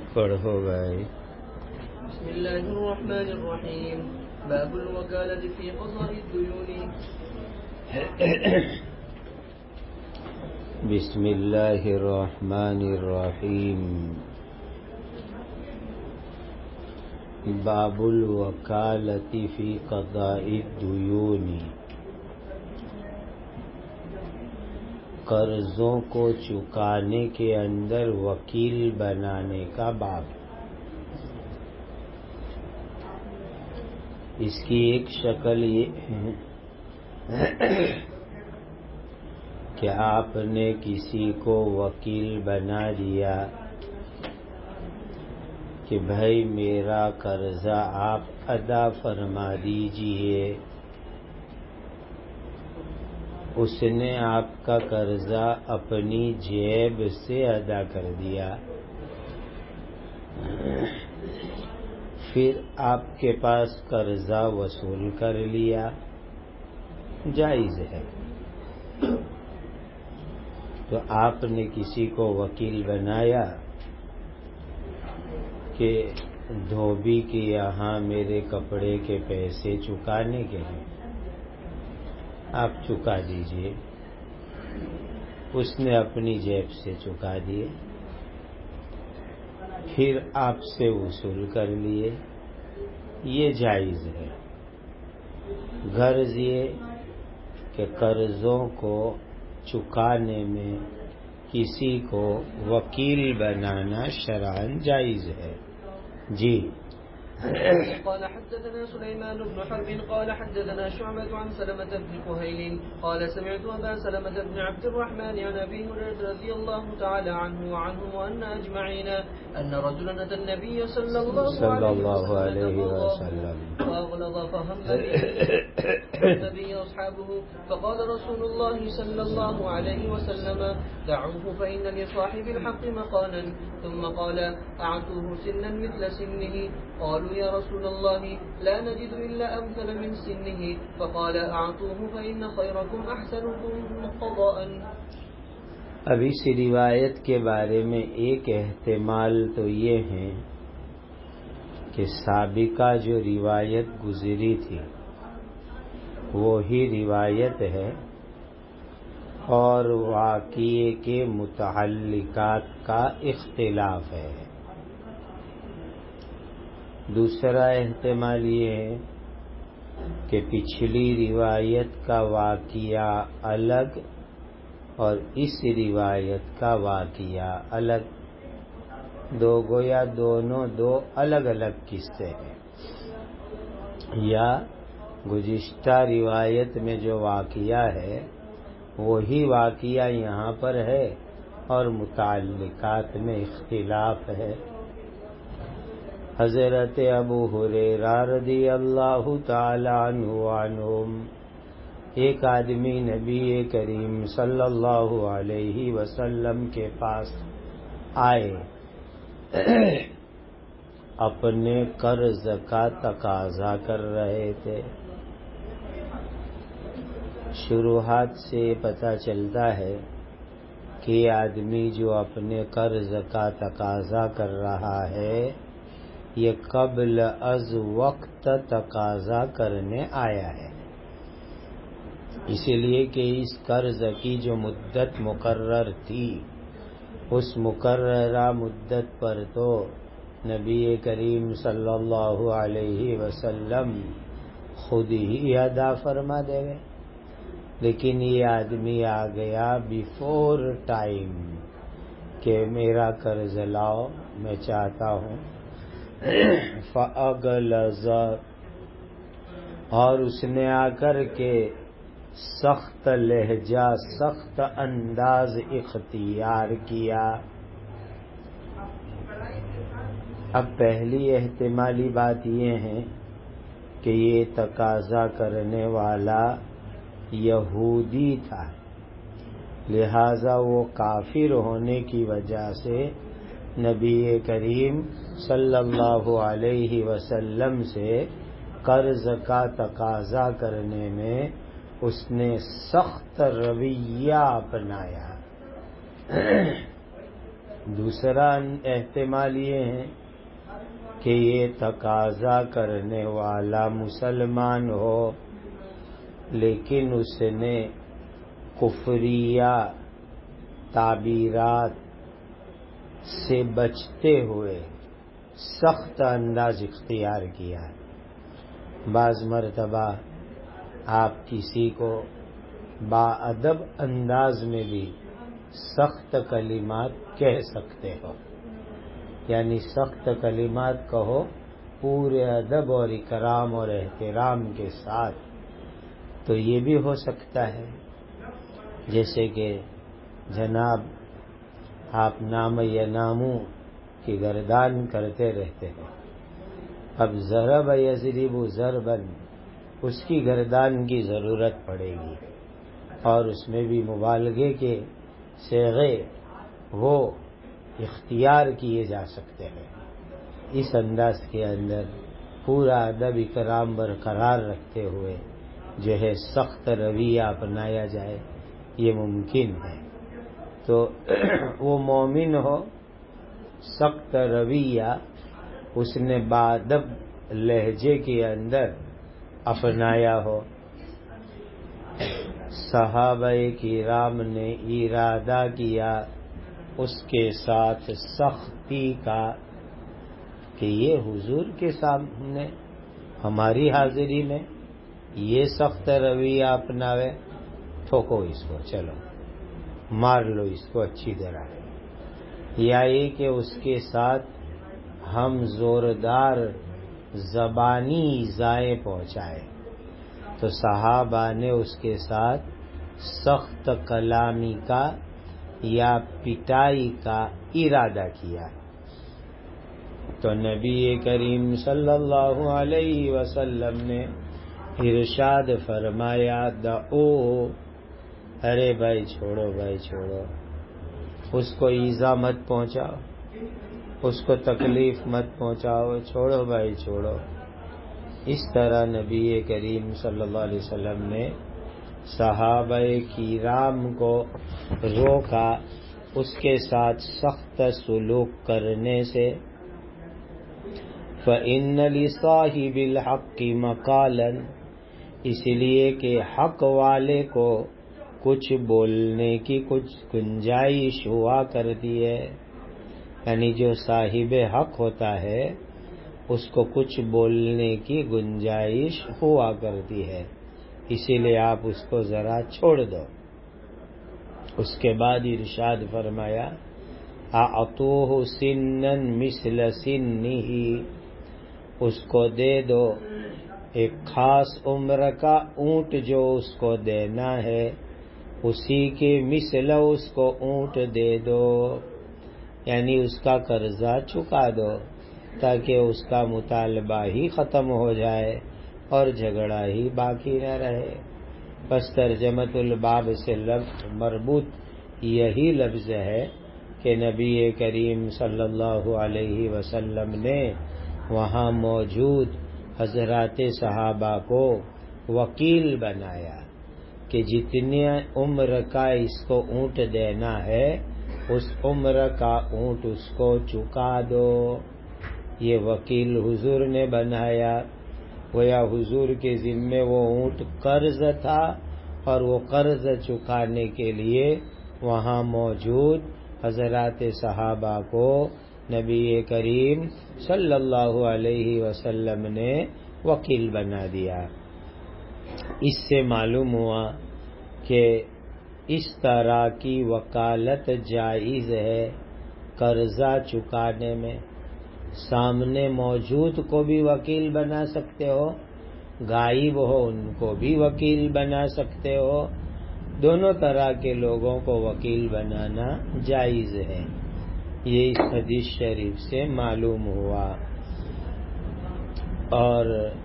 پڑھو بھائی. بسم اللہ الرحمن الرحیم. باب الوکالۃ فی قضاء الدیون. بسم اللہ الرحمن الرحیم. باب الوکالۃ فی قضاء الدیون. قرضوں کو چکانے کے اندر وکیل بنانے کا باب. اس کی ایک شکل یہ ہے کہ آپ نے کسی کو وکیل بنا دیا کہ بھائی میرا قرضہ آپ ادا فرما دیجئے. اس نے آپ کا قرضہ اپنی جیب سے ادا کر دیا، پھر آپ کے پاس قرضہ وصول کر لیا، جائز ہے. تو آپ نے کسی کو وکیل بنایا کہ دھوبی کے یہاں میرے کپڑے کے پیسے چکانے کے ہیں، آپ چکا دیجئے. اس نے اپنی جیب سے چکا دیے، پھر آپ سے وصول کر لیے، یہ جائز ہے. غرض یہ کہ قرضوں کو چکانے میں کسی کو وکیل بنانا شرعاً جائز ہے. جی. قال حدثنا سليمان بن حرب قال حدثنا شعبة عن سلمة بن كهيل قال سمعت أبا سلمة بن عبد الرحمن عن أبي هريرة رضي الله تعالى عنه وعنهم وأن أجمعين أن رجلا أتى النبي صلى الله عليه وسلم فأغلظ فهم النبي أصحابه فقال رسول الله صلى الله عليه وسلم دعوه فإن لصاحب الحق مقالا ثم قال أعطوه سنا مثل سنه قالوا يا رسول الله لا نجد إلا أمثل من سنه فقال أعطوه فإن خيركم أحسنكم قضاء. اب اس روایت کے بارے میں ایک احتمال تو یہ ہے کہ سابقہ جو روایت گزری تھی وہی روایت ہے اور واقعے کے متعلقات کا اختلاف ہے. دوسرا احتمال یہ ہے کہ پچھلی روایت کا واقعہ الگ اور اس روایت کا واقعہ الگ، گویا دونوں دو الگ الگ قصے ہیں، یا گزشتہ روایت میں جو واقعہ ہے وہی واقعہ یہاں پر ہے اور متعلقات میں اختلاف ہے. حضرت ابو ہریرہ رضی اللہ تعالی عنہم ایک آدمی نبی کریم صلی اللہ علیہ وسلم کے پاس آئے، اپنے قرض کا تقاضا کر رہے تھے. شروحات سے پتہ چلتا ہے کہ آدمی جو اپنے قرض کا تقاضا کر رہا ہے یہ قبل از وقت تقاضا کرنے آیا ہے، اس لیے کہ اس قرض کی جو مدت مقرر تھی اس مقررہ مدت پر تو نبی کریم صلی اللہ علیہ وسلم خود ہی ادا فرما دے گئے، لیکن یہ آدمی آ گیا بیفور ٹائم کہ میرا قرض لاؤ میں چاہتا ہوں. فَأَغْلَظَ، اور اس نے آ کر کے سخت لہجہ سخت انداز اختیار کیا. اب پہلی احتمالی بات یہ ہے کہ یہ تقاضا کرنے والا یہودی تھا، لہذا وہ کافر ہونے کی وجہ سے نبی کریم صلی اللہ علیہ وسلم سے قرض کا تقاضا کرنے میں اس نے سخت رویہ اپنایا. دوسرا احتمال یہ ہے کہ یہ تقاضا کرنے والا مسلمان ہو لیکن اس نے کفریہ تعبیرات سے بچتے ہوئے سخت انداز اختیار کیا ہے۔ بعض مرتبہ آپ کسی کو باادب انداز میں بھی سخت کلمات کہہ سکتے ہو، یعنی سخت کلمات کہو پورے ادب اور اکرام اور احترام کے ساتھ، تو یہ بھی ہو سکتا ہے۔ جیسے کہ جناب آپ نام یا نامو کی گردان کرتے رہتے ہیں، اب ضرب یضرب ضربا اس کی گردان کی ضرورت پڑے گی، اور اس میں بھی مبالغے کے صیغے وہ اختیار کیے جا سکتے ہیں۔ اس انداز کے اندر پورا ادب اکرام برقرار رکھتے ہوئے جو ہے سخت رویہ اپنایا جائے، یہ ممکن ہے۔ تو وہ مومن ہو، سخت رویہ اس نے باادب لہجے کے اندر اپنایا ہو۔ صحابہ کرام نے ارادہ کیا اس کے ساتھ سختی کا کہ یہ حضور کے سامنے ہماری حاضری میں یہ سخت رویہ اپناوے، ٹھوکو اس کو، چلو مار لو اس کو اچھی طرح، یا یہ کہ اس کے ساتھ ہم زوردار زبانی ایذائیں پہنچائے، تو صحابہ نے اس کے ساتھ سخت کلامی کا یا پٹائی کا ارادہ کیا۔ تو نبی کریم صلی اللہ علیہ وسلم نے ارشاد فرمایا، دعو، ارے بھائی چھوڑو، بھائی چھوڑو، اس کو ایذا مت پہنچاؤ، اس کو تکلیف مت پہنچاؤ، چھوڑو بھائی چھوڑو۔ اس طرح نبی کریم صلی اللہ علیہ وسلم نے صحابہ کرام کو روکا اس کے ساتھ سخت سلوک کرنے سے۔ فَإِنَّ لِصَاحِبِ الْحَقِّ مَقَالًا، اس لیے کہ حق والے کو کچھ بولنے کی کچھ گنجائش ہوا کرتی ہے، یعنی جو صاحب حق ہوتا ہے اس کو کچھ بولنے کی گنجائش ہوا کرتی ہے، اسی لیے آپ اس کو ذرا چھوڑ دو۔ اس کے بعد ارشاد فرمایا، اعطوہ سنا مثل سنہ، اس کو دے دو ایک خاص عمر کا اونٹ جو اس کو دینا ہے، اسی کے مثل اس کو اونٹ دے دو، یعنی اس کا قرضہ چکا دو تاکہ اس کا مطالبہ ہی ختم ہو جائے اور جھگڑا ہی باقی نہ رہے۔ پس ترجمۃ الباب سے مربوط یہی لفظ ہے کہ نبی کریم صلی اللہ علیہ وسلم نے وہاں موجود حضرات صحابہ کو وکیل بنایا کہ جتنی عمر کا اس کو اونٹ دینا ہے اس عمر کا اونٹ اس کو چکا دو۔ یہ وکیل حضور نے بنایا، گویا حضور کے ذمے وہ اونٹ قرض تھا، اور وہ قرض چکانے کے لیے وہاں موجود حضرات صحابہ کو نبی کریم صلی اللہ علیہ وسلم نے وکیل بنا دیا۔ اس سے معلوم ہوا کہ اس طرح کی وکالت جائز ہے قرضہ چکانے میں۔ سامنے موجود کو بھی وکیل بنا سکتے ہو، غائب ہو ان کو بھی وکیل بنا سکتے ہو، دونوں طرح کے لوگوں کو وکیل بنانا جائز ہے، یہ اس حدیث شریف سے معلوم ہوا۔ اور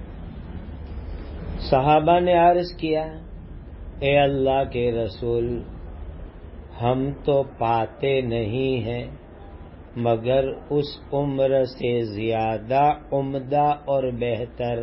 صحابہ نے عرض کیا، اے اللہ کے رسول، ہم تو پاتے نہیں ہیں مگر اس عمر سے زیادہ عمدہ اور بہتر،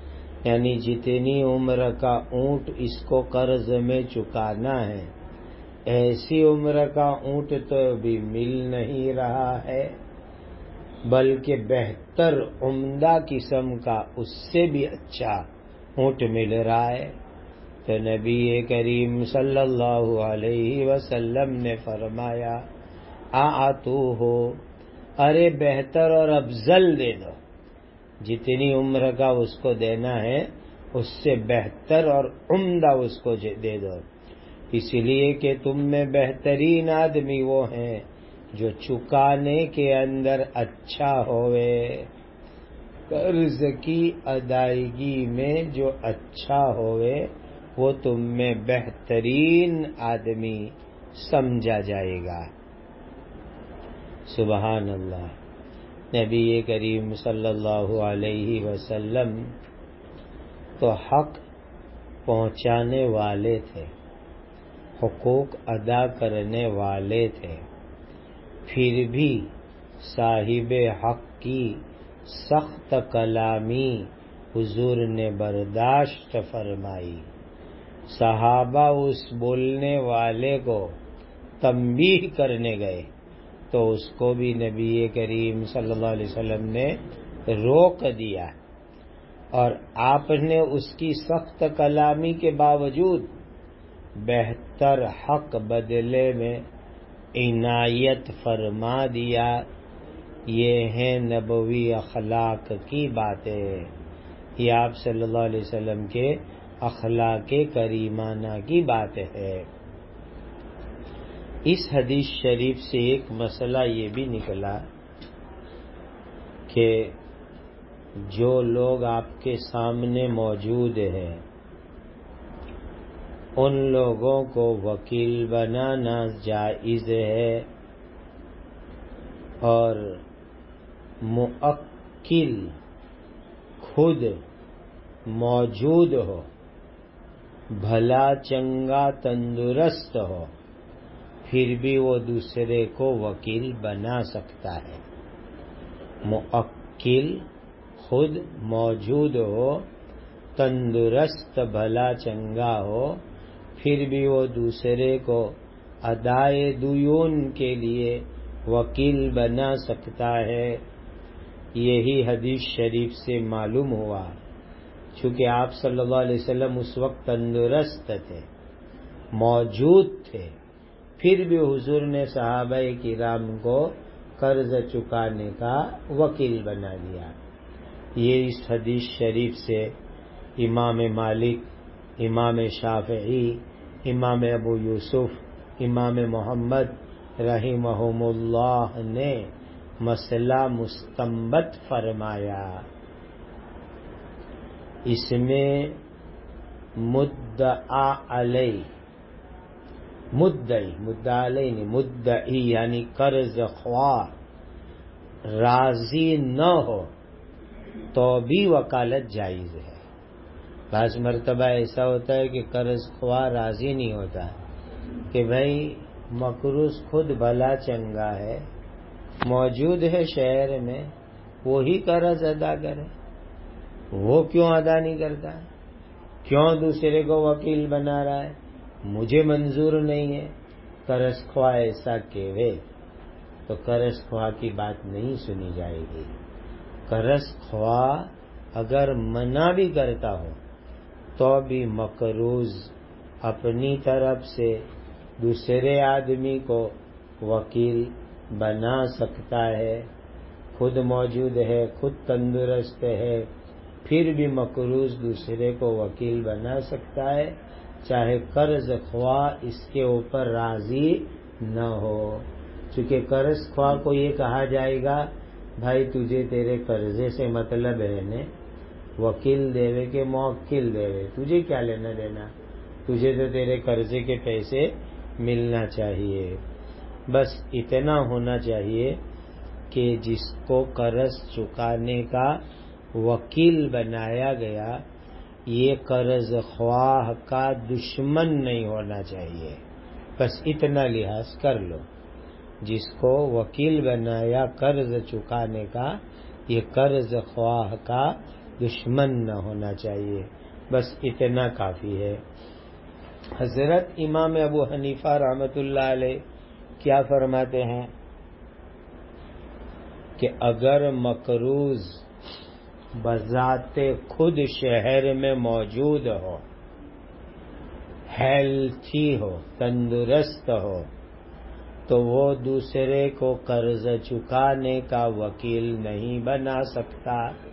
یعنی جتنی عمر کا اونٹ اس کو قرض میں چکانا ہے ایسی عمر کا اونٹ تو بھی مل نہیں رہا ہے، بلکہ بہتر عمدہ قسم کا اس سے بھی اچھا اونٹ مل رہا ہے۔ تو نبی کریم صلی اللہ علیہ وسلم نے فرمایا آتوہ، ارے بہتر اور افضل دے دو، جتنی عمر کا اس کو دینا ہے اس سے بہتر اور عمدہ اس کو دے دو، اس لیے کہ تم میں بہترین آدمی وہ ہیں جو چکانے کے اندر اچھا ہوئے، قرض کی ادائیگی میں جو اچھا ہوئے وہ تم میں بہترین آدمی سمجھا جائے گا۔ سبحان اللہ۔ نبی کریم صلی اللہ علیہ وسلم تو حق پہنچانے والے تھے، حقوق ادا کرنے والے تھے، پھر بھی صاحب حق کی سخت کلامی حضور نے برداشت فرمائی۔ صحابہ اس بولنے والے کو تنبیہ کرنے گئے تو اس کو بھی نبی کریم صلی اللہ علیہ وسلم نے روک دیا، اور آپ نے اس کی سخت کلامی کے باوجود بہتر حق بدلے میں عنایت فرما دیا۔ یہ ہیں نبوی اخلاق کی باتیں، یہ آپ صلی اللہ علیہ وسلم کے اخلاق کریمانہ کی بات ہے۔ اس حدیث شریف سے ایک مسئلہ یہ بھی نکلا کہ جو لوگ آپ کے سامنے موجود ہیں ان لوگوں کو وکیل بنانا جائز ہے، اور موکل خود موجود ہو، بھلا چنگا تندرست ہو، پھر بھی وہ دوسرے کو وکیل بنا سکتا ہے۔ موکل خود موجود ہو، تندرست بھلا چنگا ہو، پھر بھی وہ دوسرے کو ادائے دیون کے لیے وکیل بنا سکتا ہے۔ یہی حدیث شریف سے معلوم ہوا، چونکہ آپ صلی اللہ علیہ وسلم اس وقت تندرست تھے، موجود تھے، پھر بھی حضور نے صحابہ کرام کو قرض چکانے کا وکیل بنا دیا۔ یہ اس حدیث شریف سے امام مالک، امام شافعی، امام ابو یوسف، امام محمد رحمہم اللہ نے مسئلہ مستنبط فرمایا۔ اس میں مدعا علیہ، مدعی یعنی قرض خواہ راضی نہ ہو تو بھی وکالت جائز ہے۔ بعض مرتبہ ایسا ہوتا ہے کہ قرض خواہ راضی نہیں ہوتا کہ بھائی مقروض خود بھلا چنگا ہے، موجود ہے شہر میں، وہی قرض ادا کرے، وہ کیوں ادا نہیں کرتا، کیوں دوسرے کو وکیل بنا رہا ہے، مجھے منظور نہیں ہے۔ قرض خواہ ایسا کہے تو قرض خواہ کی بات نہیں سنی جائے گی۔ قرض خواہ اگر منع بھی کرتا ہو تو بھی مقروض اپنی طرف سے دوسرے آدمی کو وکیل بنا سکتا ہے، خود موجود ہے، خود تندرست ہے، پھر بھی مقروض دوسرے کو وکیل بنا سکتا ہے، چاہے قرض خواہ اس کے اوپر راضی نہ ہو۔ چونکہ قرض خواہ کو یہ کہا جائے گا بھائی تجھے تیرے قرضے سے مطلب ہے نے، وکیل دیوے کے موکل دیوے، تجھے کیا لینا دینا، تجھے تو تیرے قرضے کے پیسے ملنا چاہیے۔ بس اتنا ہونا چاہیے کہ جس کو قرض چکانے کا وکیل بنایا گیا یہ قرض خواہ کا دشمن نہیں ہونا چاہیے، بس اتنا لحاظ کر لو۔ جس کو وکیل بنایا قرض چکانے کا یہ قرض خواہ کا دشمن نہ ہونا چاہیے، بس اتنا کافی ہے۔ حضرت امام ابو حنیفہ رحمۃ اللہ علیہ کیا فرماتے ہیں کہ اگر مقروض بذات خود شہر میں موجود ہو، ہیلتھی ہو، تندرست ہو، تو وہ دوسرے کو قرض چکانے کا وکیل نہیں بنا سکتا۔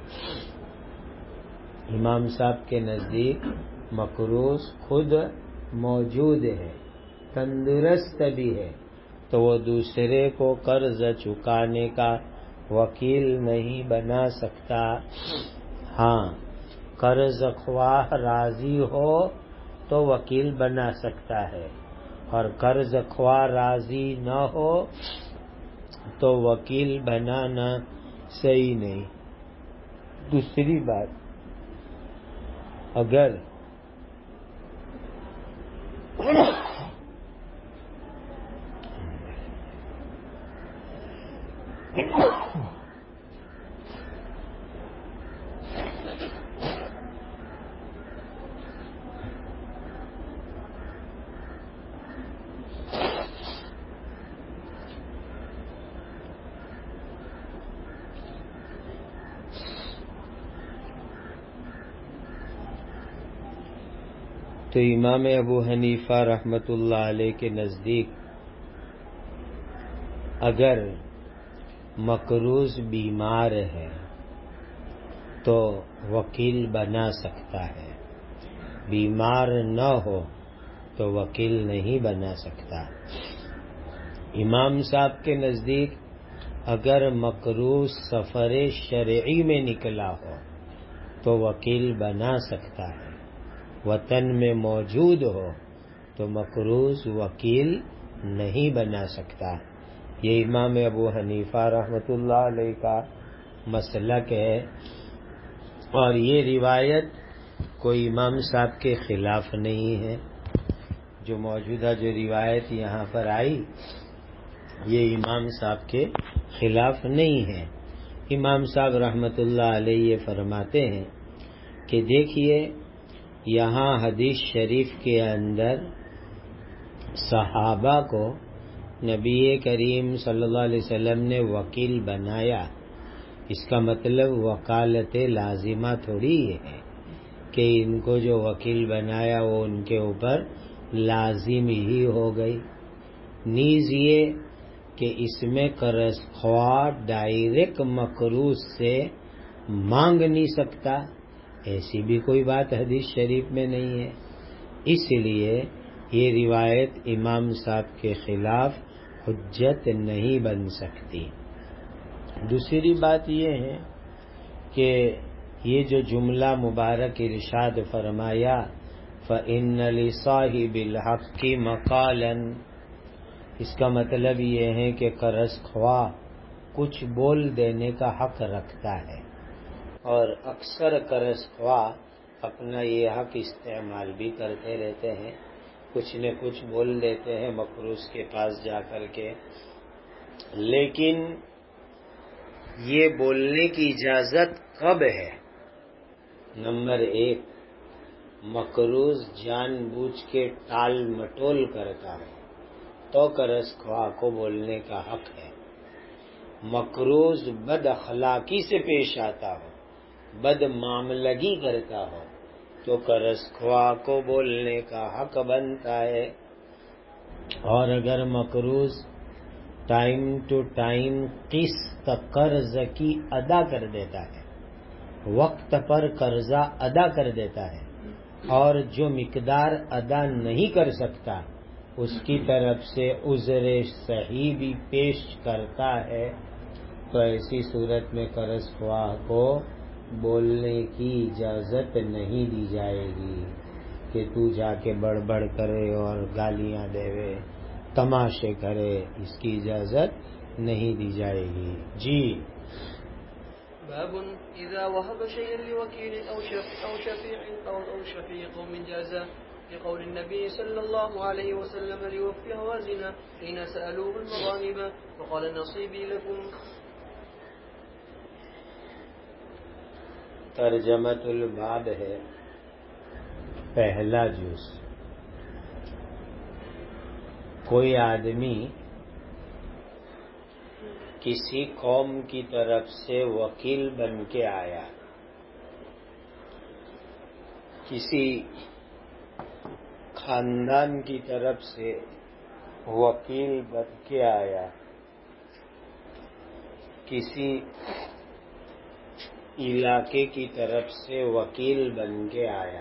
امام صاحب کے نزدیک مقروض خود موجود ہے، تندرست بھی ہے، تو وہ دوسرے کو قرض چکانے کا وکیل نہیں بنا سکتا۔ ہاں، قرض خواہ راضی ہو تو وکیل بنا سکتا ہے، اور قرض خواہ راضی نہ ہو تو وکیل بنانا صحیح نہیں۔ دوسری بات، اگر تو امام ابو حنیفہ رحمۃ اللہ علیہ کے نزدیک اگر مقروض بیمار ہے تو وکیل بنا سکتا ہے، بیمار نہ ہو تو وکیل نہیں بنا سکتا۔ امام صاحب کے نزدیک اگر مقروض سفر شرعی میں نکلا ہو تو وکیل بنا سکتا ہے، وطن میں موجود ہو تو مقروض وکیل نہیں بنا سکتا۔ یہ امام ابو حنیفہ رحمۃ اللہ علیہ کا مسلک ہے، اور یہ روایت کوئی امام صاحب کے خلاف نہیں ہے۔ جو موجودہ جو روایت یہاں پر آئی یہ امام صاحب کے خلاف نہیں ہے۔ امام صاحب رحمۃ اللہ علیہ یہ فرماتے ہیں کہ دیکھیے، یہاں حدیث شریف کے اندر صحابہ کو نبی کریم صلی اللہ علیہ وسلم نے وکیل بنایا، اس کا مطلب وکالت لازمہ تھوڑی ہے کہ ان کو جو وکیل بنایا وہ ان کے اوپر لازم ہی ہو گئی۔ نیز یہ کہ اس میں قرض خواہ ڈائریکٹ مقروض سے مانگ نہیں سکتا، ایسی بھی کوئی بات حدیث شریف میں نہیں ہے، اس لیے یہ روایت امام صاحب کے خلاف حجت نہیں بن سکتی۔ دوسری بات یہ ہے کہ یہ جو جملہ مبارک ارشاد فرمایا فَإِنَّ لِصَاحِبِ الْحَقِّ مَقَالًا، اس کا مطلب یہ ہے کہ قرض خواہ کچھ بول دینے کا حق رکھتا ہے، اور اکثر قرض خواہ اپنا یہ حق استعمال بھی کرتے رہتے ہیں، کچھ نہ کچھ بول دیتے ہیں مقروض کے پاس جا کر کے، لیکن یہ بولنے کی اجازت کب ہے؟ نمبر 1، مقروض جان بوجھ کے ٹال مٹول کرتا ہے تو قرض خواہ کو بولنے کا حق ہے۔ مقروض بد اخلاقی سے پیش آتا ہو، بد معاملگی کرتا ہو تو قرض خواہ کو بولنے کا حق بنتا ہے، اور اگر مقروض ٹائم ٹو ٹائم قسط قرض کی ادا کر دیتا ہے، وقت پر قرضہ ادا کر دیتا ہے، اور جو مقدار ادا نہیں کر سکتا اس کی طرف سے عذر صحیح بھی پیش کرتا ہے، تو ایسی صورت میں قرض خواہ کو بولنے کی اجازت نہیں دی جائے گی کہ تو جا کے بڑبڑ کرے اور گالیاں دے، تماشے کرے، اس کی اجازت نہیں دی جائے گی۔ جی، باب إذا وهب شيئا لوكيل أو شفيع قوم جازا، لقول النبي صلى الله عليه وسلم ليوفي هوازنا حين سألوه المغانم وقال نصيبي لكم۔ ترجمۃ الباب ہے، پہلا جز، کوئی آدمی کسی قوم کی طرف سے وکیل بن کے آیا، کسی خاندان کی طرف سے وکیل بن کے آیا، کسی علاقے کی طرف سے وکیل بن کے آیا،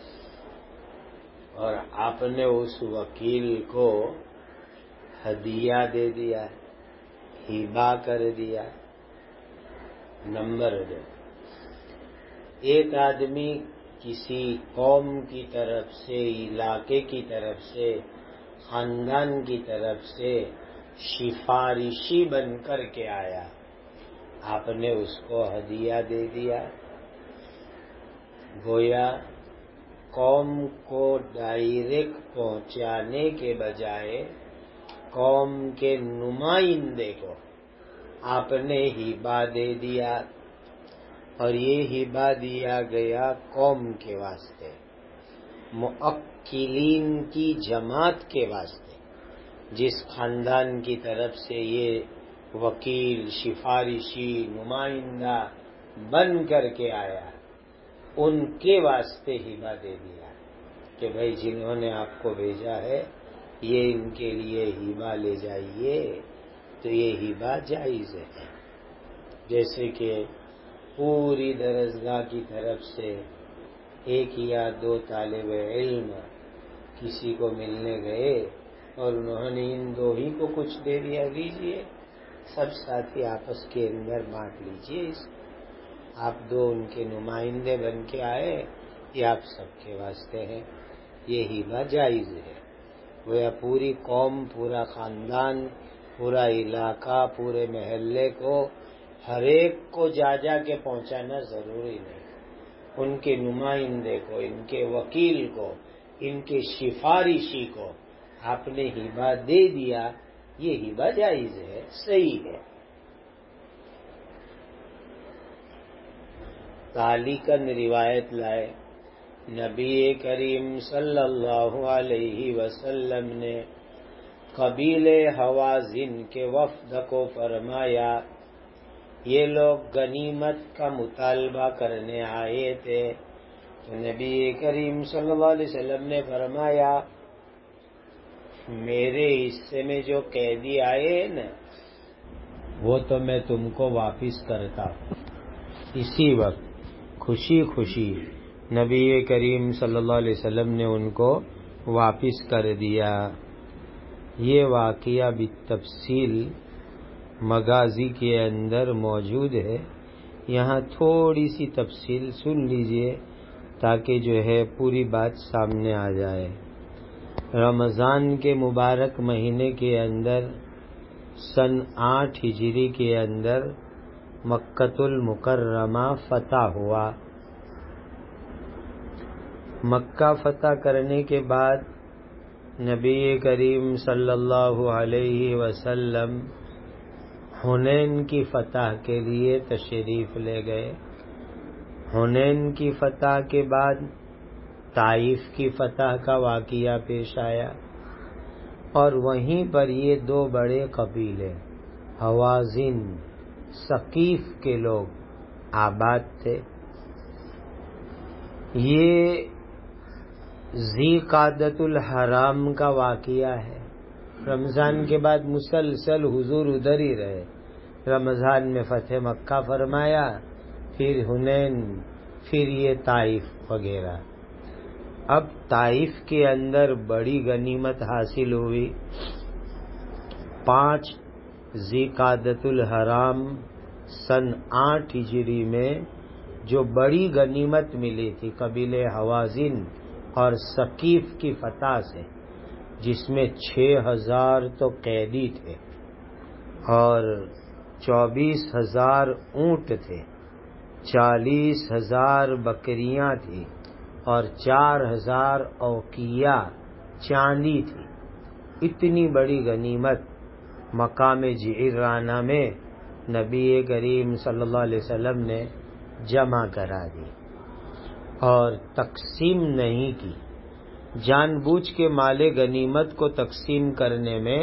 اور آپ نے اس وکیل کو ہدیہ دے دیا، ہبہ کر دیا۔ نمبر 2، ایک آدمی کسی قوم کی طرف سے، علاقے کی طرف سے، خاندان کی طرف سے سفارشی بن کر کے آیا، آپ نے اس کو ہدیہ دے دیا۔ گویا قوم کو ڈائریکٹ پہنچانے کے بجائے قوم کے نمائندے کو آپ نے ہبہ دے دیا، اور یہ ہبہ دیا گیا قوم کے واسطے، موکلین کی جماعت کے واسطے۔ جس خاندان کی طرف سے یہ وکیل، سفارشی، نمائندہ بن کر کے آیا، ان کے واسطے ہبہ دے دیا کہ بھائی جنہوں نے آپ کو بھیجا ہے یہ ان کے لیے ہبہ لے جائیے، تو یہ ہبہ جائز ہے۔ جیسے کہ پوری درسگاہ کی طرف سے 1 یا 2 طالب علم کسی کو ملنے گئے اور انہوں نے ان 2 ہی کو کچھ دے دیا، لیجئے سب ساتھی آپس کے اندر بانٹ لیجئے، آپ 2 ان کے نمائندے بن کے آئے، یہ آپ سب کے واسطے ہے، یہ ہبہ جائز ہے۔ وہ پوری قوم، پورا خاندان، پورا علاقہ، پورے محلے کو، ہر ایک کو جا جا کے پہنچانا ضروری نہیں، ان کے نمائندے کو، ان کے وکیل کو، ان کے سفارشی کو آپ نے ہبہ دے دیا، یہ ہبہ جائز ہے، صحیح ہے۔ تعلیقاً روایت لائے، نبی کریم صلی اللہ علیہ وسلم نے قبیلے حوازن کے وفد کو فرمایا، یہ لوگ غنیمت کا مطالبہ کرنے آئے تھے، تو نبی کریم صلی اللہ علیہ وسلم نے فرمایا میرے حصے میں جو قیدی آئے نا وہ تو میں تم کو واپس کرتا ہوں۔ اسی وقت خوشی خوشی نبی کریم صلی اللہ علیہ وسلم نے ان کو واپس کر دیا۔ یہ واقعہ بالتفصیل مغازی کے اندر موجود ہے، یہاں تھوڑی سی تفصیل سن لیجئے تاکہ جو ہے پوری بات سامنے آ جائے۔ رمضان کے مبارک مہینے کے اندر سن 8 ہجری کے اندر مکۃ المکرمہ فتح ہوا۔ مکہ فتح کرنے کے بعد نبی کریم صلی اللہ علیہ وسلم حنین کی فتح کے لیے تشریف لے گئے۔ حنین کی فتح کے بعد طائف کی فتح کا واقعہ پیش آیا، اور وہیں پر یہ 2 بڑے قبیلے حوازن، ثقیف کے لوگ آباد تھے۔ یہ ذی قعدۃ الحرام کا واقعہ ہے۔ رمضان کے بعد مسلسل حضور ادھر ہی رہے، رمضان میں فتح مکہ فرمایا، پھر حنین، پھر یہ طائف وغیرہ۔ اب طائف کے اندر بڑی غنیمت حاصل ہوئی۔ 5 ذی قعدۃ الحرام سن 8 ہجری میں جو بڑی غنیمت ملی تھی قبیلے حوازن اور ثقیف کی فتح سے، جس میں 6000 تو قیدی تھے اور 24,000 اونٹ تھے، 40,000 بکریاں تھیں اور 4,000 اوقیہ چاندی تھی۔ اتنی بڑی غنیمت مقام جعرانہ میں نبی کریم صلی اللہ علیہ وسلم نے جمع کرا دی اور تقسیم نہیں کی، جان بوجھ کے مال غنیمت کو تقسیم کرنے میں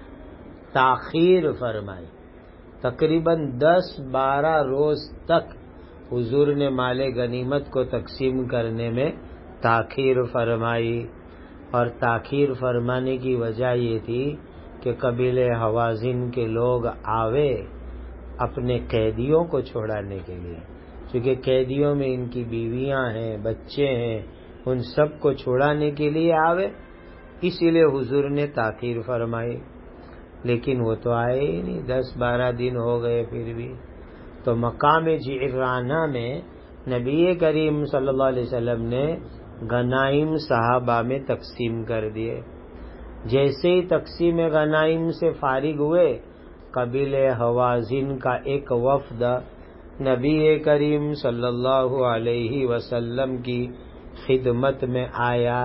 تاخیر فرمائی. تقریباً 10-12 روز تک حضور نے مال غنیمت کو تقسیم کرنے میں تاخیر فرمائی. اور تاخیر فرمانے کی وجہ یہ تھی کہ قبیلہ حوازن کے لوگ آوے اپنے قیدیوں کو چھوڑانے کے لیے، چونکہ قیدیوں میں ان کی بیویاں ہیں، بچے ہیں، ان سب کو چھوڑانے کے لیے آوے، اسی لیے حضور نے تاخیر فرمائی. لیکن وہ تو آئے ہی نہیں، 10-12 دن ہو گئے پھر بھی. تو مقام جعرانہ میں نبی کریم صلی اللہ علیہ وسلم نے غنائم صحابہ میں تقسیم کر دیے. جیسے ہی تقسیم غنائم سے فارغ ہوئے، قبیلہ حوازن کا ایک وفد نبی کریم صلی اللہ علیہ وسلم کی خدمت میں آیا.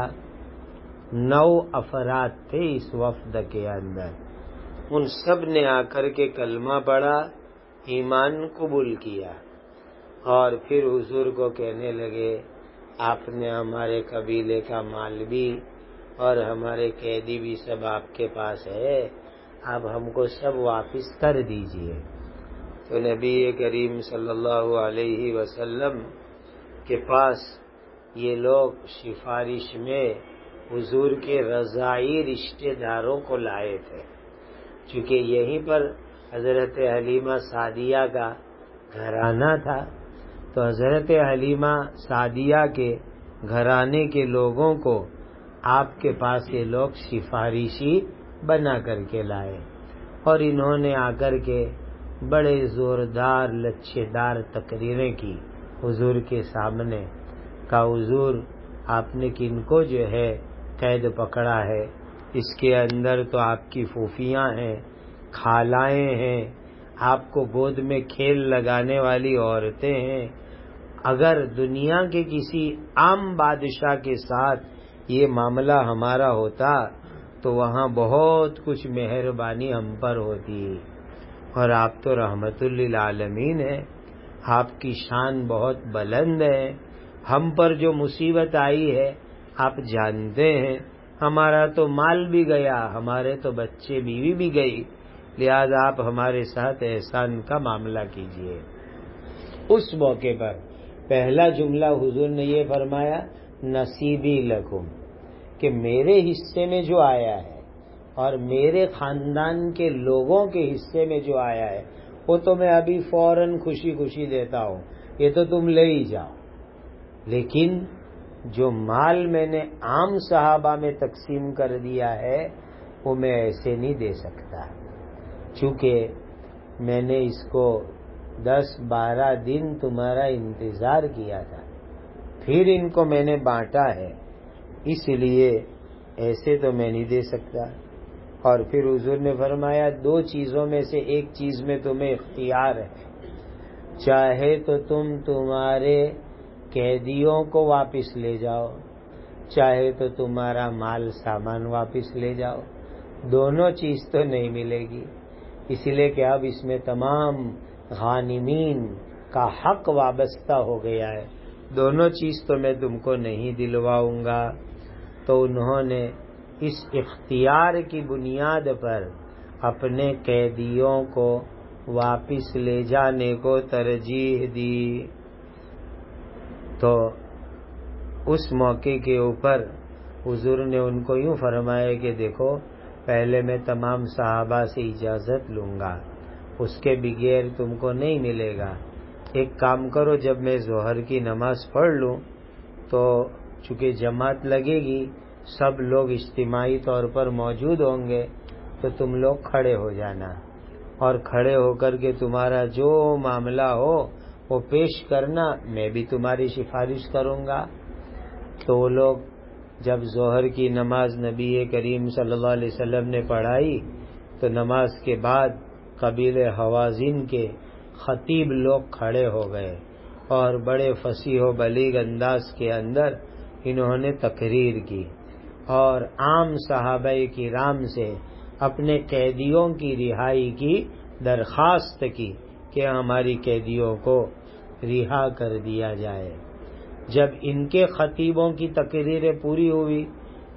9 افراد تھے اس وفد کے اندر. ان سب نے آ کر کے کلمہ پڑھا، ایمان قبول کیا، اور پھر حضور کو کہنے لگے آپ نے ہمارے قبیلے کا مال بھی اور ہمارے قیدی بھی سب آپ کے پاس ہے، اب ہم کو سب واپس کر دیجئے. تو نبی کریم صلی اللہ علیہ وسلم کے پاس یہ لوگ سفارش میں حضور کے رضاعی رشتہ داروں کو لائے تھے، چونکہ یہیں پر حضرت حلیمہ سعدیہ کا گھرانہ تھا. تو حضرت حلیمہ سعدیہ کے گھرانے کے لوگوں کو آپ کے پاس یہ لوگ سفارشی بنا کر کے لائے، اور انہوں نے آ کر کے بڑے زوردار لچھے دار تقریریں کی حضور کے سامنے. کہا حضور آپ نے کن کو جو ہے قید پکڑا ہے؟ اس کے اندر تو آپ کی پھوپھیاں ہیں، خالائیں ہیں، آپ کو گود میں کھیل لگانے والی عورتیں ہیں. اگر دنیا کے کسی عام بادشاہ کے ساتھ یہ معاملہ ہمارا ہوتا تو وہاں بہت کچھ مہربانی ہم پر ہوتی، اور آپ تو رحمت للعالمین ہیں، آپ کی شان بہت بلند ہے. ہم پر جو مصیبت آئی ہے آپ جانتے ہیں، ہمارا تو مال بھی گیا، ہمارے تو بچے بیوی بھی گئی، لہذا آپ ہمارے ساتھ احسان کا معاملہ کیجئے. اس موقع پر پہلا جملہ حضور نے یہ فرمایا نصیبی لکم، کہ میرے حصے میں جو آیا ہے اور میرے خاندان کے لوگوں کے حصے میں جو آیا ہے وہ تو میں ابھی فوراً خوشی خوشی دیتا ہوں، یہ تو تم لے ہی جاؤ. لیکن جو مال میں نے عام صحابہ میں تقسیم کر دیا ہے وہ میں ایسے نہیں دے سکتا، چونکہ میں نے اس کو 10-12 دن تمہارا انتظار کیا تھا، پھر ان کو میں نے بانٹا ہے، اس لیے ایسے تو میں نہیں دے سکتا. اور پھر حضور نے فرمایا 2 چیزوں میں سے ایک چیز میں تمہیں اختیار ہے، چاہے تو تم تمہارے قیدیوں کو واپس لے جاؤ، چاہے تو تمہارا مال سامان واپس لے جاؤ، دونوں چیز تو نہیں ملے گی. اس لیے کہ اب اس میں تمام غانمین کا حق وابستہ ہو گیا ہے، دونوں چیز تو میں تم کو نہیں دلواؤں گا. تو انہوں نے اس اختیار کی بنیاد پر اپنے قیدیوں کو واپس لے جانے کو ترجیح دی. تو اس موقع کے اوپر حضور نے ان کو یوں فرمایا کہ دیکھو پہلے میں تمام صحابہ سے اجازت لوں گا، اس کے بغیر تم کو نہیں ملے گا. ایک کام کرو، جب میں ظہر کی نماز پڑھ لوں تو چونکہ جماعت لگے گی، سب لوگ اجتماعی طور پر موجود ہوں گے، تو تم لوگ کھڑے ہو جانا، اور کھڑے ہو کر کے تمہارا جو معاملہ ہو وہ پیش کرنا، میں بھی تمہاری سفارش کروں گا. تو وہ لوگ جب ظہر کی نماز نبی کریم صلی اللہ علیہ وسلم نے پڑھائی تو نماز کے بعد قبیلہ حوازن کے خطیب لوگ کھڑے ہو گئے اور بڑے فصیح و بلیغ انداز کے اندر انہوں نے تقریر کی اور عام صحابہ کرام سے اپنے قیدیوں کی رہائی کی درخواست کی کہ ہماری قیدیوں کو رہا کر دیا جائے. جب ان کے خطیبوں کی تقریریں پوری ہوئی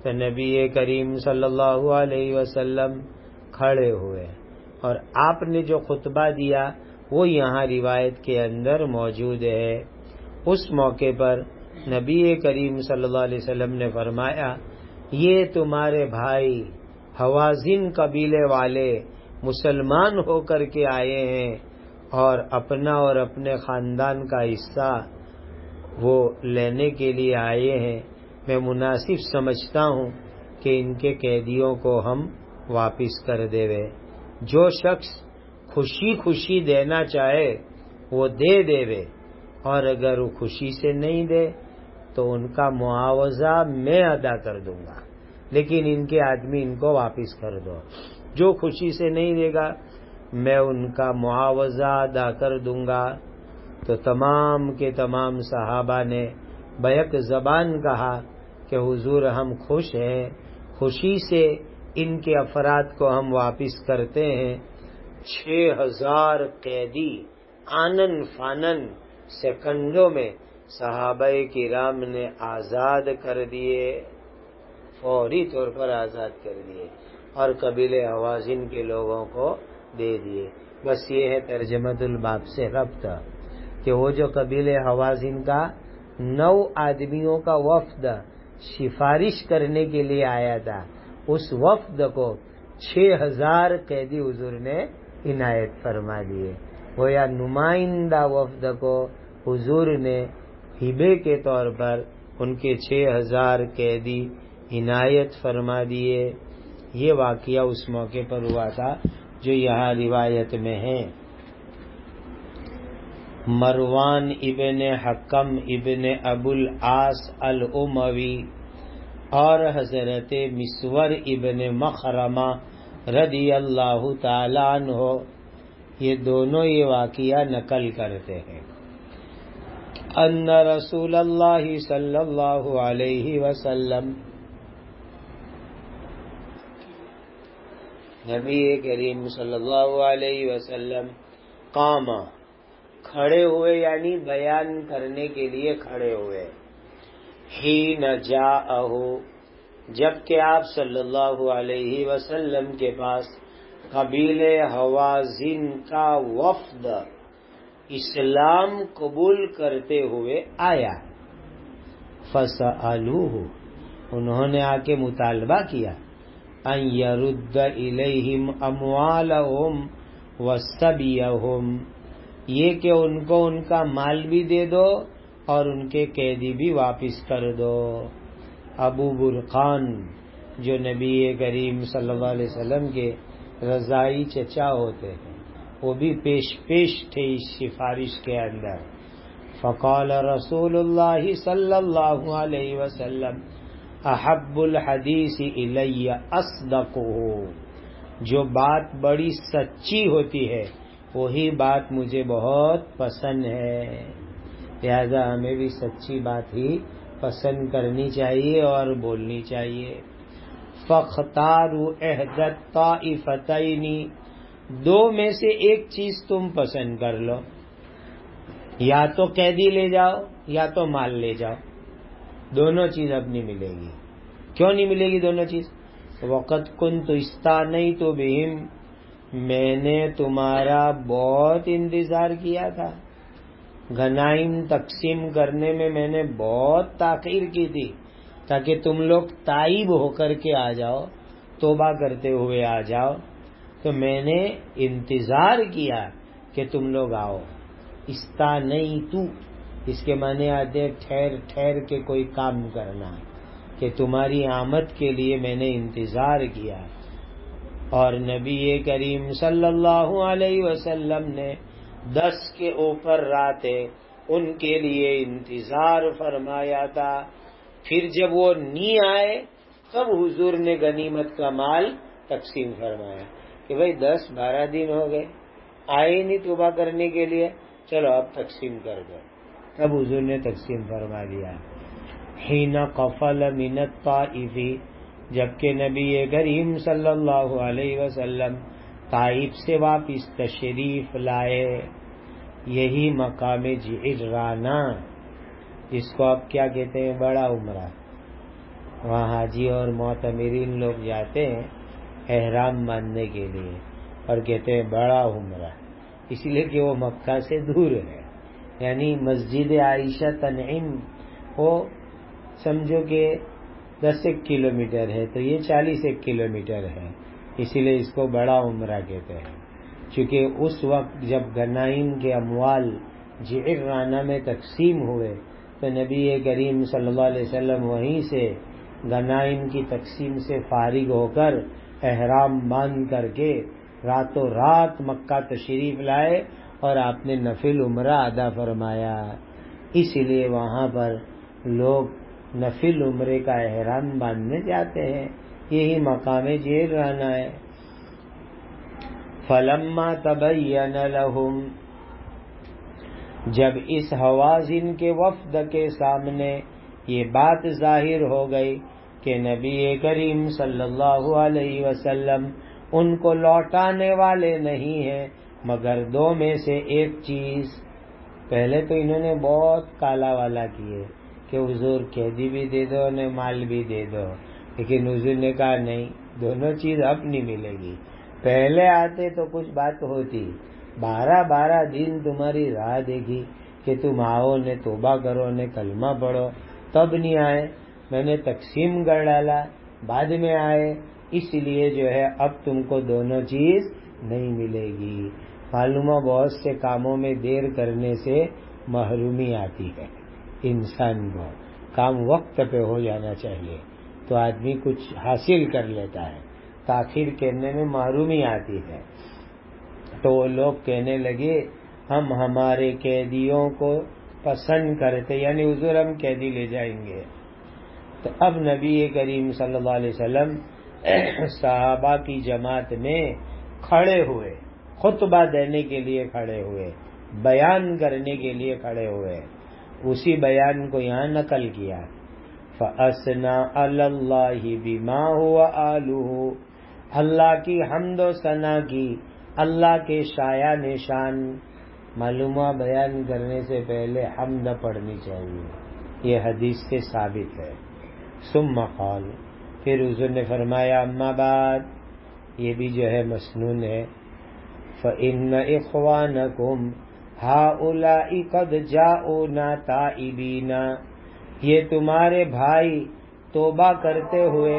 تو نبی کریم صلی اللہ علیہ وسلم کھڑے ہوئے اور آپ نے جو خطبہ دیا وہ یہاں روایت کے اندر موجود ہے۔ اس موقع پر نبی کریم صلی اللہ علیہ وسلم نے فرمایا یہ تمہارے بھائی حوازن قبیلے والے مسلمان ہو کر کے آئے ہیں اور اپنا اور اپنے خاندان کا حصہ وہ لینے کے لیے آئے ہیں، میں مناسب سمجھتا ہوں کہ ان کے قیدیوں کو ہم واپس کر دے۔ جو شخص خوشی خوشی دینا چاہے وہ دے اور اگر وہ خوشی سے نہیں دے تو ان کا معاوضہ میں ادا کر دوں گا، لیکن ان کے آدمی ان کو واپس کر دو۔ جو خوشی سے نہیں دے گا میں ان کا معاوضہ ادا کر دوں گا۔ تو تمام کے تمام صحابہ نے بیک زبان کہا کہ حضور ہم خوش ہیں، خوشی سے ان کے افراد کو ہم واپس کرتے ہیں۔ 6000 قیدی آنن فانن سیکنڈوں میں صحابہ کرام نے آزاد کر دیے، فوری طور پر آزاد کر دیے اور قبیلے حوازن کے لوگوں کو دے دیے۔ بس یہ ہے ترجمۃ الباب سے ربط کہ وہ جو قبیلے حوازن کا 9 آدمیوں کا وفد سفارش کرنے کے لیے آیا تھا، اس وفد کو 6000 قیدی حضور نے عنایت فرما دیے۔ وہ یا نمائندہ وفد کو حضور نے ہبے کے طور پر ان کے 6000 قیدی عنایت فرما دیے۔ یہ واقعہ اس موقع پر ہوا تھا جو یہاں روایت میں ہے۔ مروان ابن حکم ابن ابو العاص الاموی اور حضرت مسور ابن مخرمہ رضی اللہ تعالی عنہ یہ دونوں یہ واقعہ نقل کرتے ہیں۔ ان رسول اللہ صلی اللہ علیہ وسلم نبی کریم صلی اللہ علیہ وسلم قام کھڑے ہوئے، یعنی بیان کرنے کے لیے کھڑے ہوئے۔ حین جاءہ جبکہ آپ صلی اللہ علیہ وسلم کے پاس قبیلے حوازن کا وفد اسلام قبول کرتے ہوئے آیا۔ فسألوہ انہوں نے آ کے مطالبہ کیا ان یرد الیہم اموالہم وسبیہم، یہ کہ ان کو ان کا مال بھی دے دو اور ان کے قیدی بھی واپس کر دو۔ ابو برقان جو نبی کریم صلی اللہ علیہ وسلم کے رضائی چچا ہوتے ہیں وہ بھی پیش تھے اس سفارش کے اندر۔ فقال رسول اللہ صلی اللہ علیہ وسلم احب الحدیث الی اصدقہ، جو بات بڑی سچی ہوتی ہے وہی بات مجھے بہت پسند ہے، لہذا ہمیں بھی سچی بات ہی پسند کرنی چاہیے اور بولنی چاہیے۔ فاختاروا احدى الطائفتین، دو میں سے ایک چیز تم پسند کر لو، یا تو قیدی لے جاؤ یا تو مال لے جاؤ، دونوں چیز اب نہیں ملے گی۔ کیوں نہیں ملے گی دونوں چیز؟ وقت كنت استعنيت بهم، میں نے تمہارا بہت انتظار کیا تھا، غنائم تقسیم کرنے میں نے بہت تاخیر کی تھی تاکہ تم لوگ تائب ہو کر کے آ جاؤ، توبہ کرتے ہوئے آ جاؤ، تو میں نے انتظار کیا کہ تم لوگ آؤ۔ استعنیت اس کے معنی آتے ہیں ٹھہر ٹھہر کے کوئی کام کرنا، کہ تمہاری آمد کے لیے میں نے انتظار کیا۔ اور نبی کریم صلی اللہ علیہ وسلم نے 10 کے اوپر راتیں ان کے لیے انتظار فرمایا تھا۔ پھر جب وہ نہیں آئے تب حضور نے غنیمت کا مال تقسیم فرمایا کہ بھئی 10-12 دن ہو گئے آئے نہیں توبہ کرنے کے لیے، چلو اب تقسیم کر دو، تب حضور نے تقسیم فرما دیا۔ حین قفل من الطائف، جبکہ نبی کریم صلی اللہ علیہ وسلم طائف سے واپس تشریف لائے، یہی مقام جعرانہ، جس کو آپ کیا کہتے ہیں بڑا عمرہ، وہاں حاجی اور معتمرین لوگ جاتے ہیں احرام باندھنے کے لیے اور کہتے ہیں بڑا عمرہ، اس لیے کہ وہ مکہ سے دور ہے، یعنی مسجد عائشہ تنعیم وہ سمجھو کہ 10 کلومیٹر ہے، تو یہ 40 کلومیٹر ہے، اسی لیے اس کو بڑا عمرہ کہتے ہیں۔ چونکہ اس وقت جب غنائم کے اموال جعرانہ میں تقسیم ہوئے تو نبی کریم صلی اللہ علیہ وسلم وہیں سے غنائم کی تقسیم سے فارغ ہو کر احرام باندھ کر کے راتوں رات مکہ تشریف لائے اور آپ نے نفل عمرہ ادا فرمایا، اس لیے وہاں پر لوگ نفل عمرے کا احرام باندھنے جاتے ہیں، یہی مقام جعرانہ ہے۔ فلما تبین لهم، جب اس حوازن کے وفد کے سامنے یہ بات ظاہر ہو گئی کہ نبی کریم صلی اللہ علیہ وسلم ان کو لوٹانے والے نہیں ہیں مگر دو میں سے ایک چیز۔ پہلے تو انہوں نے بہت کالا والا کیے کہ حضور قیدی بھی دے دو انہیں مال بھی دے دو، لیکن حضور نے کہا نہیں، دونوں چیز اب نہیں ملے گی۔ پہلے آتے تو کچھ بات ہوتی، 12 دن تمہاری راہ دیکھی کہ تم آؤ نے توبہ کرو نے کلمہ پڑھو، تب نہیں آئے، میں نے تقسیم کر ڈالا، بعد میں آئے، اس لیے جو ہے اب تم کو دونوں چیز نہیں ملے گی۔ معلومہ بہت سے کاموں میں دیر کرنے سے محرومی آتی ہے، انسان کو کام وقت پہ ہو جانا چاہیے تو آدمی کچھ حاصل کر لیتا ہے، تاخیر کرنے میں محرومی آتی ہے۔ تو وہ لوگ کہنے لگے ہم ہمارے قیدیوں کو پسند کرتے، یعنی حضور ہم قیدی لے جائیں گے۔ تو اب نبی کریم صلی اللہ علیہ وسلم صحابہ کی جماعت میں کھڑے ہوئے، خطبہ دینے کے لیے کھڑے ہوئے، بیان کرنے کے لیے کھڑے ہوئے، اسی بیان کو یہاں نقل کیا۔ فَأَثْنَا عَلَى اللَّهِ بِمَا هُوَ آلُهُ، اللہ کی حمد و ثنا کی، اللہ کے شایع نشان۔ معلومہ بیان کرنے سے پہلے حمد پڑھنی چاہیے، یہ حدیث سے ثابت ہے۔ ثم قال، پھر حضور نے فرمایا اما بعد، یہ بھی جو ہے مسنون ہے، فَإِنَّ إِخْوَانَكُمْ هَؤُلَاءِ قَدْ جَاءُونَا تَائِبِينَ، یہ تمہارے بھائی توبہ کرتے ہوئے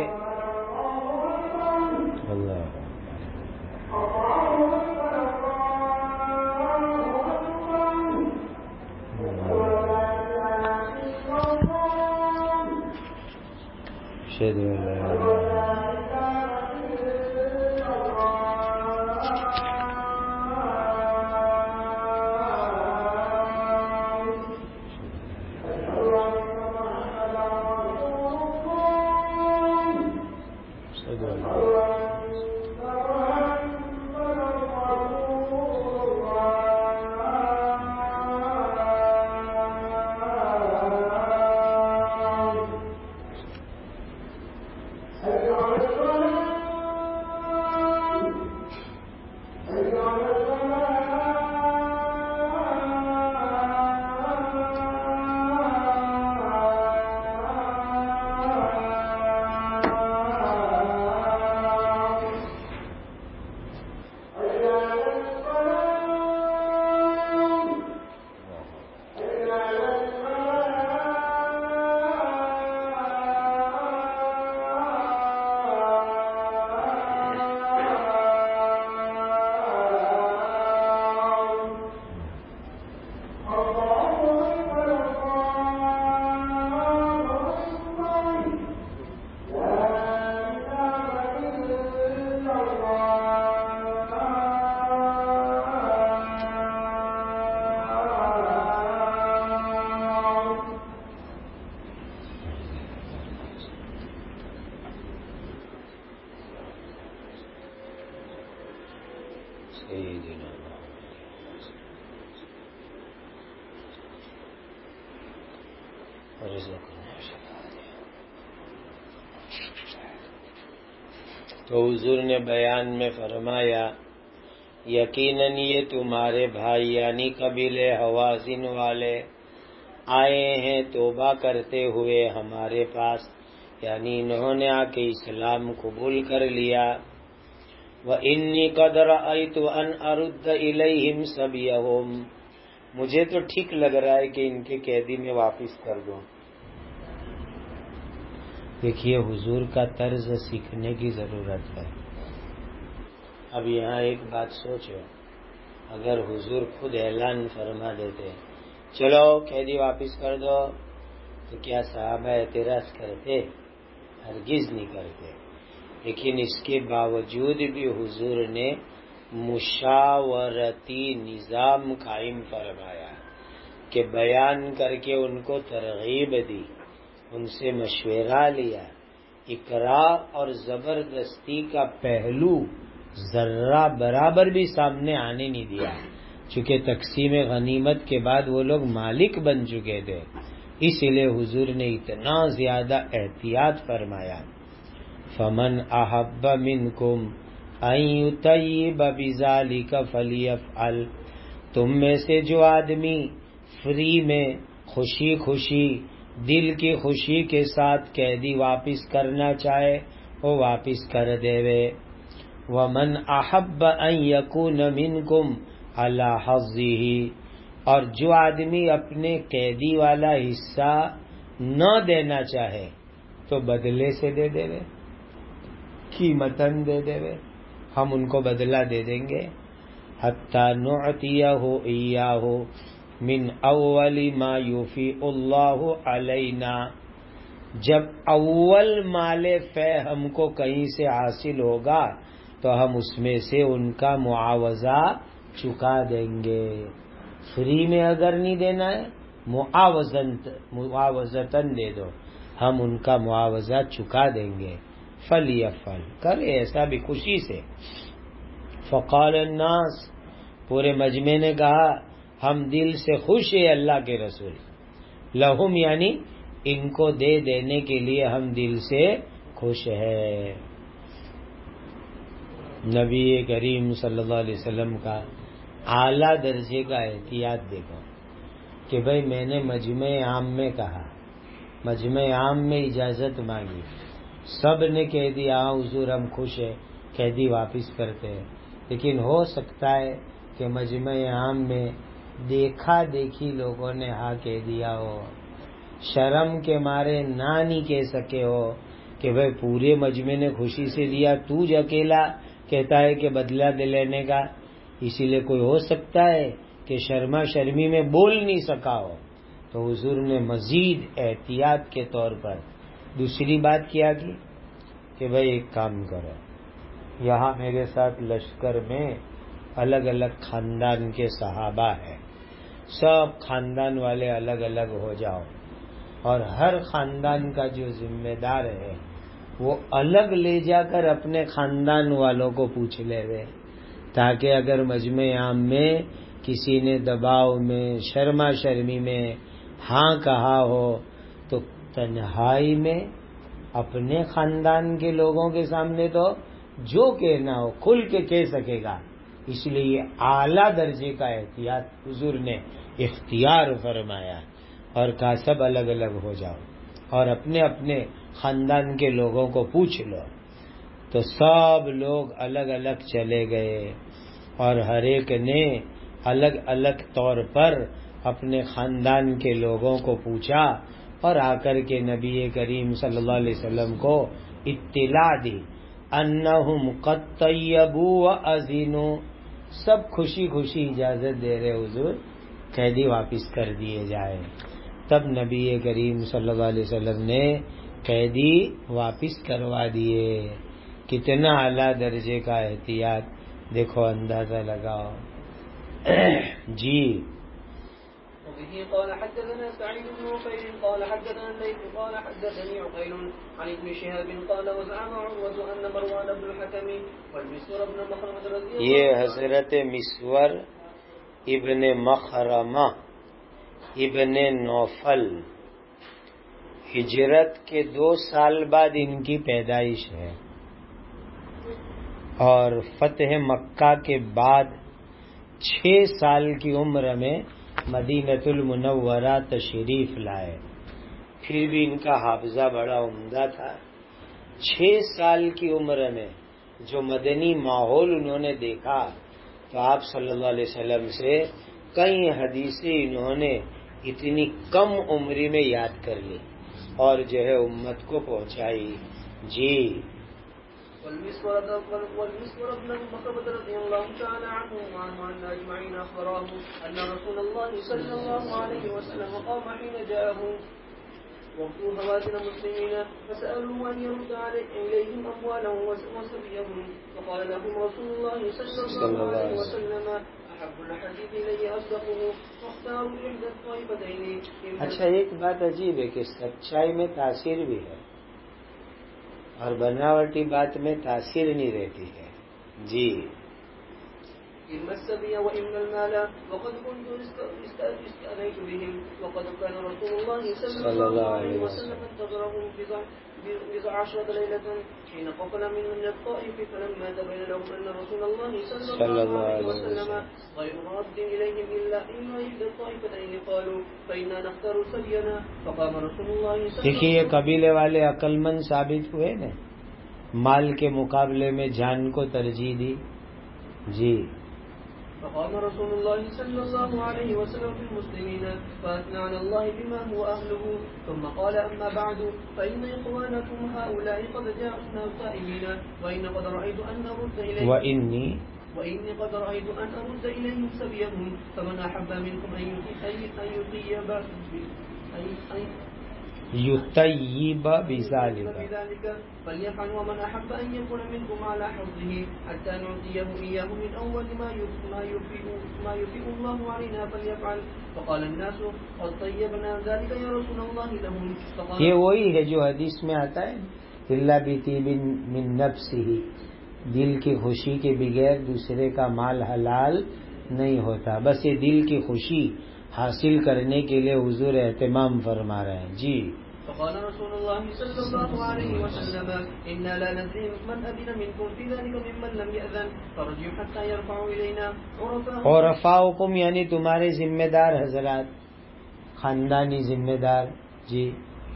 تو حضور نے بیان میں فرمایا یقیناً یہ تمہارے بھائی یعنی قبیلے حوازن والے آئے ہیں توبہ کرتے ہوئے ہمارے پاس، یعنی انہوں نے آ کے اسلام قبول کر لیا. وَإِنِّي قَدْ رَأَيْتُ أَنْ أَرُدَّ إِلَيْهِمْ سَبْيَهُمْ، مجھے تو ٹھیک لگ رہا ہے کہ ان کے قیدی میں واپس کر دوں. دیکھیے حضور کا طرز سیکھنے کی ضرورت ہے. اب یہاں ایک بات سوچو، اگر حضور خود اعلان فرما دیتے چلو قیدی واپس کر دو، تو کیا صحابہ اعتراض کرتے؟ ہرگز نہیں کرتے. لیکن اس کے باوجود بھی حضور نے مشاورتی نظام قائم فرمایا کہ بیان کر کے ان کو ترغیب دی، ان سے مشورہ لیا، اکراہ اور زبردستی کا پہلو ذرہ برابر بھی سامنے آنے نہیں دیا، چونکہ تقسیم غنیمت کے بعد وہ لوگ مالک بن چکے تھے. اس لیے حضور نے اتنا زیادہ احتیاط فرمایا. فمن احب منکم ان یطیب بذالک فلیفعل، تم میں سے جو آدمی فری میں خوشی خوشی دل کی خوشی کے ساتھ قیدی واپس کرنا چاہے وہ واپس کر دے وے. ومن احب ان یکون منکم علی حظہ، اور جو آدمی اپنے قیدی والا حصہ نہ دینا چاہے تو بدلے سے دے دے وے، قیمتاً دے دے وے، ہم ان کو بدلہ دے دیں گے. حتی نعطیہ ایاہ من اول ما یوفی اللہ علینا، جب اول مال فے ہم کو کہیں سے حاصل ہوگا تو ہم اس میں سے ان کا معاوضہ چکا دیں گے. فری میں اگر نہیں دینا ہے معاوضتاً دے دو، ہم ان کا معاوضہ چکا دیں گے. فلیفعل، کرے ایسا بھی خوشی سے. فقال الناس، پورے مجمع نے کہا ہم دل سے خوش ہیں اللہ کے رسول. لہم یعنی ان کو دے دینے کے لیے ہم دل سے خوش ہیں. نبی کریم صلی اللہ علیہ وسلم کا اعلیٰ درجے کا احتیاط دیکھو کہ بھئی میں نے مجمع عام میں کہا، مجمع عام میں اجازت مانگی، سب نے کہہ دیا ہاں حضور ہم خوش ہیں، قیدی واپس کرتے ہیں. لیکن ہو سکتا ہے کہ مجمع عام میں دیکھا دیکھی لوگوں نے ہاں کہہ دیا ہو، شرم کے مارے نہ نہیں کہہ سکے ہو کہ بھئی پورے مجمع نے خوشی سے دیا، تو جو اکیلا کہتا ہے کہ بدلہ دے لینے کا. اسی لیے کوئی ہو سکتا ہے کہ شرما شرمی میں بول نہیں سکا ہو، تو حضور نے مزید احتیاط کے طور پر دوسری بات کیا کہ بھئی ایک کام کرو، یہاں میرے ساتھ لشکر میں الگ الگ خاندان کے صحابہ ہیں، سب خاندان والے الگ الگ ہو جاؤ، اور ہر خاندان کا جو ذمہ دار ہے وہ الگ لے جا کر اپنے خاندان والوں کو پوچھ لے وے، تاکہ اگر مجمع عام میں کسی نے دباؤ میں شرما شرمی میں ہاں کہا ہو تو تنہائی میں اپنے خاندان کے لوگوں کے سامنے تو جو کہنا ہو کھل کے کہہ سکے گا. اس لیے یہ اعلیٰ درجے کا احتیاط حضور نے اختیار فرمایا اور کہا سب الگ الگ ہو جاؤ اور اپنے اپنے خاندان کے لوگوں کو پوچھ لو. تو سب لوگ الگ الگ چلے گئے اور ہر ایک نے الگ الگ طور پر اپنے خاندان کے لوگوں کو پوچھا اور آ کر کے نبی کریم صلی اللہ علیہ وسلم کو اطلاع دی انہم قد طیبوا واذنوا، سب خوشی خوشی اجازت دے رہے حضور قیدی واپس کر دیے جائے. تب نبی کریم صلی اللہ علیہ وسلم نے قیدی واپس کروا دیے. کتنا اعلیٰ درجے کا احتیاط، دیکھو اندازہ لگاؤ. جی وبه قال حدثنا سعيد بن عقيل قال حدثنا الليث قال حدثني عقيل عن ابن شهاب قال وزعم عروة أن مروان بن الحكم والمسور بن مخرمة رضي الله عنه، یہ حضرت مسور ابن مخرمہ ابن نوفل ہجرت کے 2 سال بعد ان کی پیدائش ہے اور فتح مکہ کے بعد 6 سال کی عمر میں مدینۃ المنورہ تشریف لائے. پھر بھی ان کا حافظہ بڑا عمدہ تھا. 6 سال کی عمر میں جو مدنی ماحول انہوں نے دیکھا تو آپ صلی اللہ علیہ وسلم سے کئی حدیثیں انہوں نے اتنی کم عمری میں یاد کر لی اور جو ہے امت کو پہنچائی. جی. والمسور بن مخرمة رضي الله تعالى عنه وعن أجمعين أخبراه أن رسول الله صلى الله عليه وسلم قام حين جاءه وقت هوازن المسلمين فسألوا أن يرد إليهم أموالهم وسبيهم فقال لهم رسول الله صلى الله عليه وسلم أحب الحديث إلي أصدقه واختاروا إحدى الطائفتين. اچھا، ایک بات عجیب ہے کہ سچائی میں تاثیر بھی ہے اور بناوٹی بات میں تاثیر نہیں رہتی ہے. جی. إما السبي وإما المال وقد كنت استأذيت بهم وقد كان رسول الله صلى الله عليه وسلم انتظرهم 19 ليلة حين قفل من الطائف فلما تبين لهم أن رسول الله صلى الله عليه وسلم غير راد إليهم إلا إحدى الطائفتين قالوا فإنا نختار سبينا فقام رسول الله صلى الله عليه وسلم. دیکھیے یہ قبیلے والے عقل مند ثابت ہوئے نا، مال کے مقابلے میں جان کو ترجیح دی. جی. فقام رسول الله صلى الله عليه وسلم في المسلمين فأثنى على الله بما هو أهله ثم قال أما بعد فإن إخوانكم هؤلاء قد جاءونا تائبين وإني قد رأيت أن أرد إليهم سبيهم فمن أحب منكم أن يطيب بذلك فليفعل ومن أحب أن يكون منكم على حظه حتى نعطيه إياه من أول ما يفيء الله علينا فليفعل. فقال الناس قد طيبنا ذلك يا رسول الله لهم. یہ وہی ہے جو حدیث میں آتا ہے الا بطیب من نفسہ، دل کی خوشی کے بغیر دوسرے کا مال حلال نہیں ہوتا. بس یہ دل کی خوشی حاصل کرنے کے لیے حضور اہتمام فرما رہے ہیں. جی. فقال رسول الله صلى الله عليه وسلم إنا لا ندري من أذن منكم في ذلك ممن لم يأذن فرجعوا حتى يرفعوا إلينا عرفاؤكم یعنی تمہارے ذمہ دار حضرات، خاندانی ذمہ دار. جی.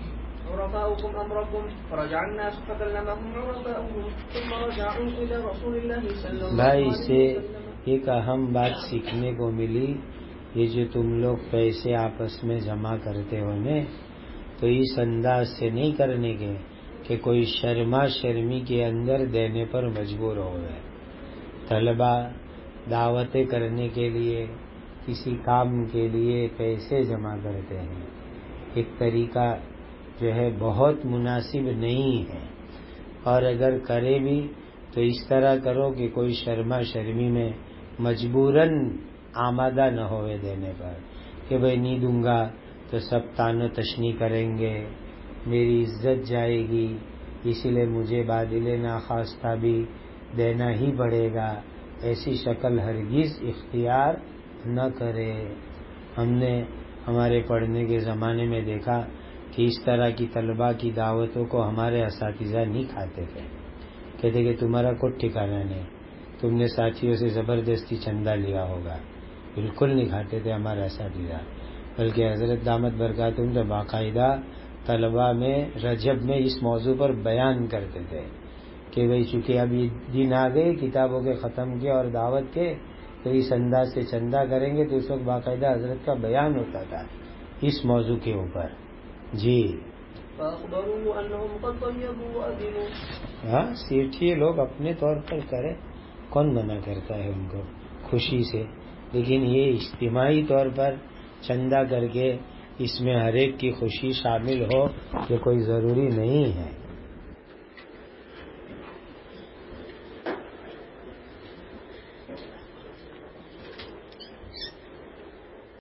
عرفاؤكم أمركم فرجع الناس فكلمهم عرفاؤهم ثم رجعوا إلى رسول الله صلى الله بھائی عليه سے وسلم. ایک اہم بات سیکھنے کو ملی، یہ جو تم لوگ پیسے آپس میں جمع کرتے ہو نا، تو اس انداز سے نہیں کرنے کے کہ کوئی شرما شرمی کے اندر دینے پر مجبور ہو گئے. طلبہ دعوتیں کرنے کے لیے کسی کام کے لیے پیسے جمع کرتے ہیں، ایک طریقہ جو ہے بہت مناسب نہیں ہے، اور اگر کرے بھی تو اس طرح کرو کہ کوئی شرما شرمی میں مجبوراً آمادہ نہ ہوئے دینے پر کہ بھئی نہیں دوں گا تو سب تان و تشنی کریں گے، میری عزت جائے گی، اس لیے مجھے بادل ناخواستہ بھی دینا ہی پڑے گا. ایسی شکل ہرگز اختیار نہ کرے. ہم نے ہمارے پڑھنے کے زمانے میں دیکھا کہ اس طرح کی طلباء کی دعوتوں کو ہمارے اساتذہ نہیں کھاتے تھے. کہتے کہ تمہارا کوئی ٹھکانا نہیں، تم نے ساتھیوں سے زبردستی چندہ لیا ہوگا. بالکل نہیں کھاتے تھے ہمارے اساتذہ، بلکہ حضرت دامت برکاتہم تو باقاعدہ طلباء میں رجب میں اس موضوع پر بیان کرتے تھے کہ بھئی چونکہ اب یہ دن آ گئے کتابوں کے ختم کے اور دعوت کے، تو اس انداز سے چندہ کریں گے. تو اس وقت باقاعدہ حضرت کا بیان ہوتا تھا اس موضوع کے اوپر. جی. ہاں سیٹھی لوگ اپنے طور پر کریں، کون منع کرتا ہے ان کو خوشی سے، لیکن یہ اجتماعی طور پر چندہ کر کے اس میں ہر ایک کی خوشی شامل ہو یہ کوئی ضروری نہیں ہے.